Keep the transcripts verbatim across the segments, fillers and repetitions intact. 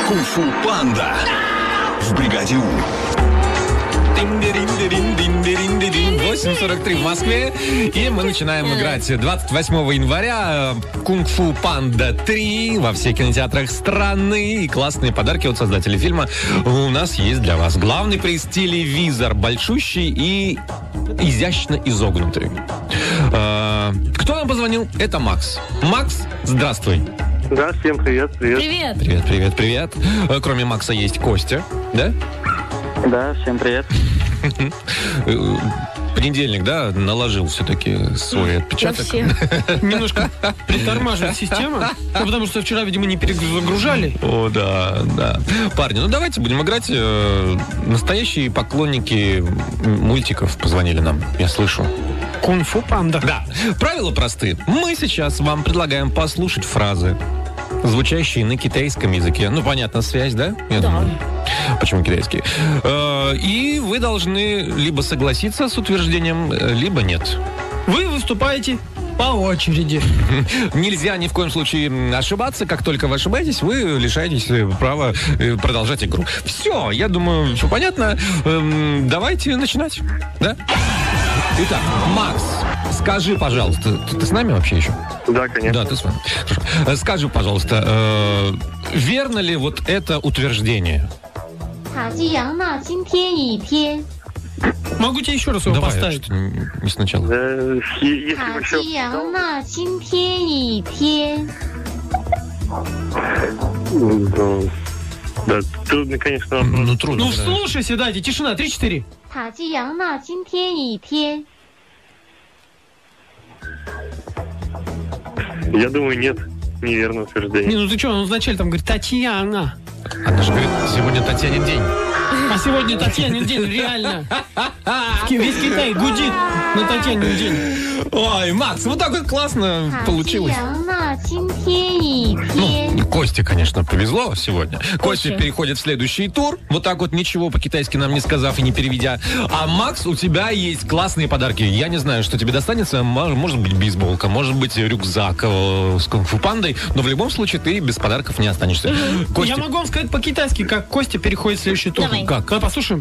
Кунг-фу панда в бригаде У. восемь сорок три в Москве. И мы начинаем играть двадцать восьмого января Кунг-фу Панда три во всех кинотеатрах страны. И классные подарки от создателей фильма у нас есть для вас. Главный приз — телевизор, большущий и изящно изогнутый. Кто нам позвонил? Это Макс. Макс, здравствуй. Да, всем привет, привет. Привет. Привет, привет, привет. Кроме Макса есть Костя, да? Да, всем привет. Понедельник, да, наложил все-таки свой отпечаток. Немножко притормаживает система, ну, потому что вчера, видимо, не перезагружали. О, да, да. Парни, ну давайте будем играть. Настоящие поклонники мультиков позвонили нам, я слышу. Кунг-фу панда. Да. Правила просты. Мы сейчас вам предлагаем послушать фразы, звучащие на китайском языке. Ну, понятно, связь, да? Я Да. думаю. Почему китайский? И вы должны либо согласиться с утверждением, либо нет. Вы выступаете по очереди. Нельзя ни в коем случае ошибаться. Как только вы ошибаетесь, вы лишаетесь права продолжать игру. Все, я думаю, все понятно. Давайте начинать. Да? Итак, Макс, скажи, пожалуйста, ты, ты с нами вообще еще? Да, конечно. Да, ты с вами. Хорошо. Скажи, пожалуйста, э, верно ли вот это утверждение? Могу тебе еще раз его Давай, поставить? что-то не сначала. Э, е- если бы все... Ну, да, трудно, конечно, вопрос. Ну, трудно. Ну, да. вслушайся, дайте, тишина, три-четыре. Я думаю, нет, неверное Не, утверждение. ну ты что, он вначале там говорит Татьяна. Она же говорит, сегодня Татьянин день. А сегодня Татьянин день, реально. Весь Китай гудит на Татьянин день. Ой, Макс, вот так вот классно получилось. Ну, Косте, конечно, повезло сегодня. Костя переходит в следующий тур. Вот так вот, ничего по-китайски нам не сказав и не переведя. А, Макс, у тебя есть классные подарки. Я не знаю, что тебе достанется. Может быть, бейсболка, может быть, рюкзак э, с кунг-фу пандой. Но в любом случае ты без подарков не останешься. Костя, Я могу вам сказать по-китайски, как Костя переходит в следующий тур. Давай. Как? Давай послушаем.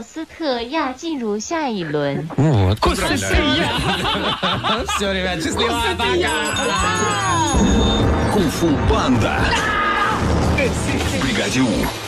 ну вот. Костя, я. Все, ребят, счастливо. Кунг-фу панда в бригаде У.